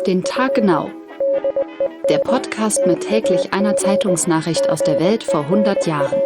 den Tag genau. Der Podcast mit täglich einer Zeitungsnachricht aus der Welt vor 100 Jahren.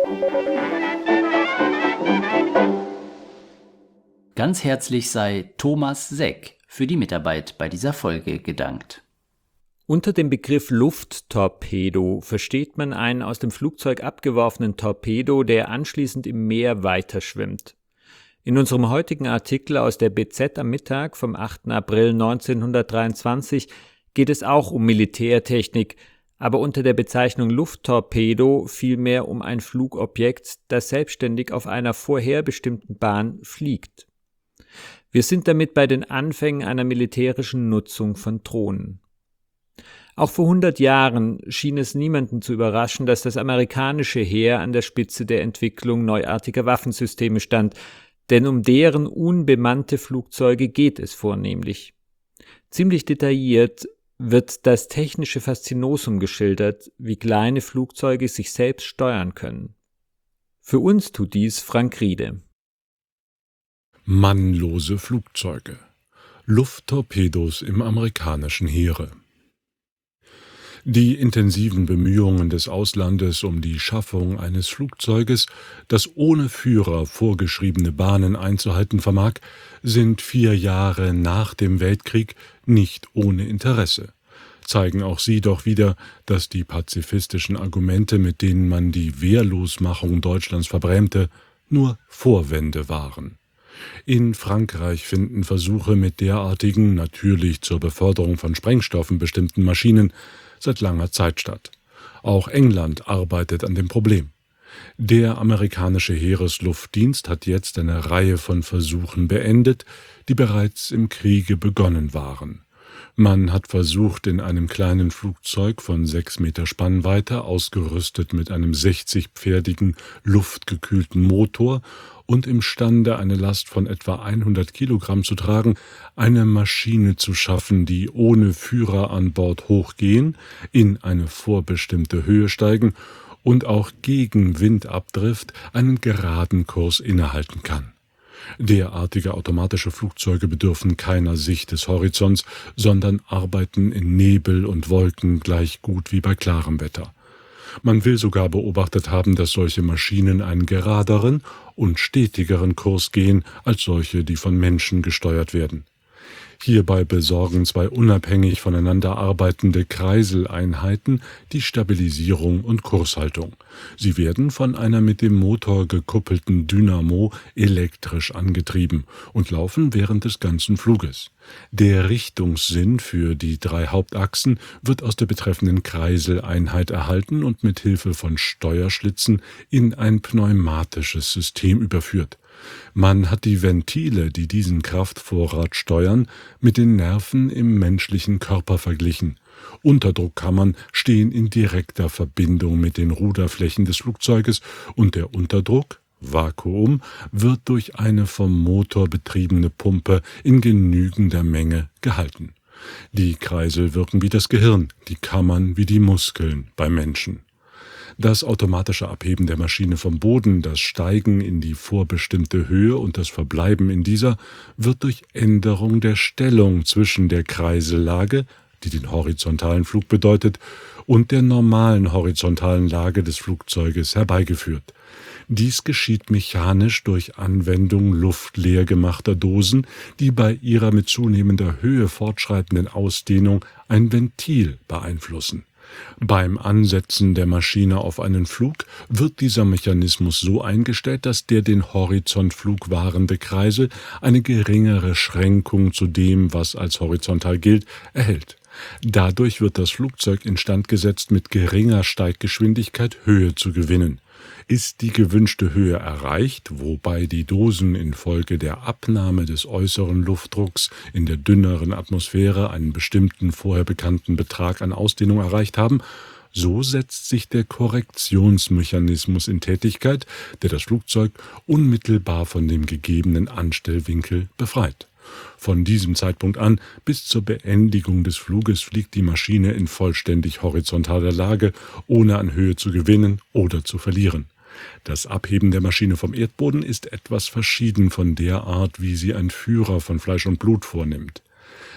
Ganz herzlich sei Thomas Seck für die Mitarbeit bei dieser Folge gedankt. Unter dem Begriff Lufttorpedo versteht man einen aus dem Flugzeug abgeworfenen Torpedo, der anschließend im Meer weiterschwimmt. In unserem heutigen Artikel aus der BZ am Mittag vom 8. April 1923 geht es auch um Militärtechnik, aber unter der Bezeichnung Lufttorpedo vielmehr um ein Flugobjekt, das selbstständig auf einer vorher bestimmten Bahn fliegt. Wir sind damit bei den Anfängen einer militärischen Nutzung von Drohnen. Auch vor 100 Jahren schien es niemanden zu überraschen, dass das amerikanische Heer an der Spitze der Entwicklung neuartiger Waffensysteme stand, denn um deren unbemannte Flugzeuge geht es vornehmlich. Ziemlich detailliert wird das technische Faszinosum geschildert, wie kleine Flugzeuge sich selbst steuern können. Für uns tut dies Frank Riede. Mannlose Flugzeuge. Lufttorpedos im amerikanischen Heere. Die intensiven Bemühungen des Auslandes um die Schaffung eines Flugzeuges, das ohne Führer vorgeschriebene Bahnen einzuhalten vermag, sind 4 Jahre nach dem Weltkrieg nicht ohne Interesse. Zeigen auch sie doch wieder, dass die pazifistischen Argumente, mit denen man die Wehrlosmachung Deutschlands verbrämte, nur Vorwände waren. In Frankreich finden Versuche mit derartigen, natürlich zur Beförderung von Sprengstoffen bestimmten Maschinen seit langer Zeit statt. Auch England arbeitet an dem Problem. Der amerikanische Heeresluftdienst hat jetzt eine Reihe von Versuchen beendet, die bereits im Kriege begonnen waren. Man hat versucht, in einem kleinen Flugzeug von 6 Meter Spannweite, ausgerüstet mit einem 60-pferdigen, luftgekühlten Motor und imstande, eine Last von etwa 100 Kilogramm zu tragen, eine Maschine zu schaffen, die ohne Führer an Bord hochgehen, in eine vorbestimmte Höhe steigen und auch gegen Windabdrift einen geraden Kurs innehalten kann. Derartige automatische Flugzeuge bedürfen keiner Sicht des Horizonts, sondern arbeiten in Nebel und Wolken gleich gut wie bei klarem Wetter. Man will sogar beobachtet haben, dass solche Maschinen einen geraderen und stetigeren Kurs gehen als solche, die von Menschen gesteuert werden. Hierbei besorgen 2 unabhängig voneinander arbeitende Kreiseleinheiten die Stabilisierung und Kurshaltung. Sie werden von einer mit dem Motor gekuppelten Dynamo elektrisch angetrieben und laufen während des ganzen Fluges. Der Richtungssinn für die 3 Hauptachsen wird aus der betreffenden Kreiseleinheit erhalten und mit Hilfe von Steuerschlitzen in ein pneumatisches System überführt. Man hat die Ventile, die diesen Kraftvorrat steuern, mit den Nerven im menschlichen Körper verglichen. Unterdruckkammern stehen in direkter Verbindung mit den Ruderflächen des Flugzeuges und der Unterdruck, Vakuum, wird durch eine vom Motor betriebene Pumpe in genügender Menge gehalten. Die Kreisel wirken wie das Gehirn, die Kammern wie die Muskeln beim Menschen. Das automatische Abheben der Maschine vom Boden, das Steigen in die vorbestimmte Höhe und das Verbleiben in dieser wird durch Änderung der Stellung zwischen der Kreisellage, die den horizontalen Flug bedeutet, und der normalen horizontalen Lage des Flugzeuges herbeigeführt. Dies geschieht mechanisch durch Anwendung luftleer gemachter Dosen, die bei ihrer mit zunehmender Höhe fortschreitenden Ausdehnung ein Ventil beeinflussen. Beim Ansetzen der Maschine auf einen Flug wird dieser Mechanismus so eingestellt, dass der den Horizontflug wahrende Kreisel eine geringere Schränkung zu dem, was als horizontal gilt, erhält. Dadurch wird das Flugzeug instand gesetzt, mit geringer Steiggeschwindigkeit Höhe zu gewinnen. Ist die gewünschte Höhe erreicht, wobei die Dosen infolge der Abnahme des äußeren Luftdrucks in der dünneren Atmosphäre einen bestimmten vorher bekannten Betrag an Ausdehnung erreicht haben, so setzt sich der Korrektionsmechanismus in Tätigkeit, der das Flugzeug unmittelbar von dem gegebenen Anstellwinkel befreit. Von diesem Zeitpunkt an bis zur Beendigung des Fluges fliegt die Maschine in vollständig horizontaler Lage, ohne an Höhe zu gewinnen oder zu verlieren. Das Abheben der Maschine vom Erdboden ist etwas verschieden von der Art, wie sie ein Führer von Fleisch und Blut vornimmt.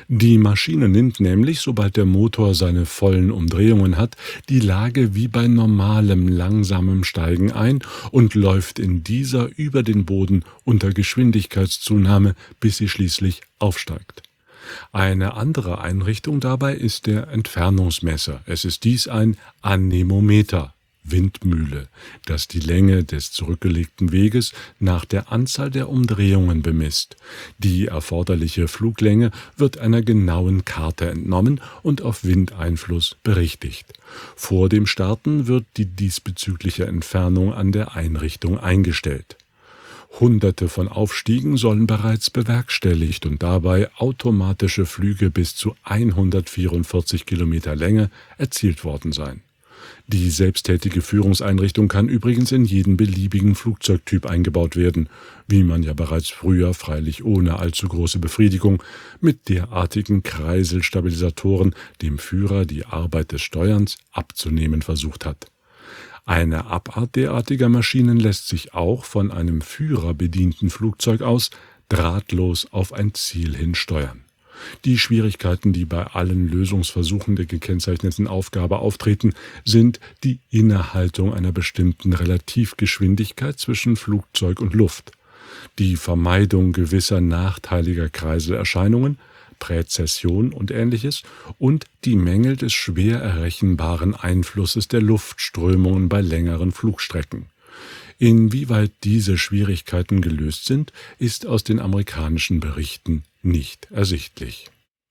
Die Maschine nimmt nämlich, sobald der Motor seine vollen Umdrehungen hat, die Lage wie bei normalem langsamem Steigen ein und läuft in dieser über den Boden unter Geschwindigkeitszunahme, bis sie schließlich aufsteigt. Eine andere Einrichtung dabei ist der Entfernungsmesser. Es ist dies ein Anemometer, Windmühle, das die Länge des zurückgelegten Weges nach der Anzahl der Umdrehungen bemisst. Die erforderliche Fluglänge wird einer genauen Karte entnommen und auf Windeinfluss berichtigt. Vor dem Starten wird die diesbezügliche Entfernung an der Einrichtung eingestellt. Hunderte von Aufstiegen sollen bereits bewerkstelligt und dabei automatische Flüge bis zu 144 Kilometer Länge erzielt worden sein. Die selbsttätige Führungseinrichtung kann übrigens in jeden beliebigen Flugzeugtyp eingebaut werden, wie man ja bereits früher, freilich ohne allzu große Befriedigung, mit derartigen Kreiselstabilisatoren dem Führer die Arbeit des Steuerns abzunehmen versucht hat. Eine Abart derartiger Maschinen lässt sich auch von einem führerbedienten Flugzeug aus drahtlos auf ein Ziel hin steuern. Die Schwierigkeiten, die bei allen Lösungsversuchen der gekennzeichneten Aufgabe auftreten, sind die Innehaltung einer bestimmten Relativgeschwindigkeit zwischen Flugzeug und Luft, die Vermeidung gewisser nachteiliger Kreiselerscheinungen, Präzession und Ähnliches und die Mängel des schwer errechenbaren Einflusses der Luftströmungen bei längeren Flugstrecken. Inwieweit diese Schwierigkeiten gelöst sind, ist aus den amerikanischen Berichten nicht ersichtlich.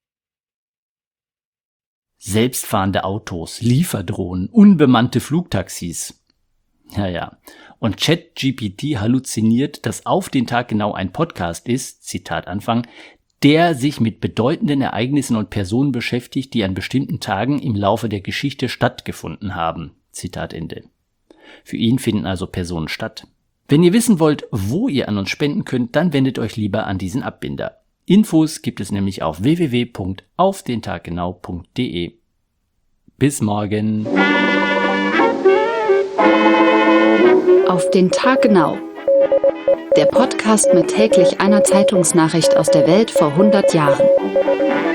Selbstfahrende Autos, Lieferdrohnen, unbemannte Flugtaxis. Ja. Und ChatGPT halluziniert, dass auf den Tag genau ein Podcast ist, Zitat Anfang, der sich mit bedeutenden Ereignissen und Personen beschäftigt, die an bestimmten Tagen im Laufe der Geschichte stattgefunden haben. Zitat Ende. Für ihn finden also Personen statt. Wenn ihr wissen wollt, wo ihr an uns spenden könnt, dann wendet euch lieber an diesen Abbinder. Infos gibt es nämlich auf www.aufdentaggenau.de. Bis morgen. Auf den Tag genau. Der Podcast mit täglich einer Zeitungsnachricht aus der Welt vor 100 Jahren.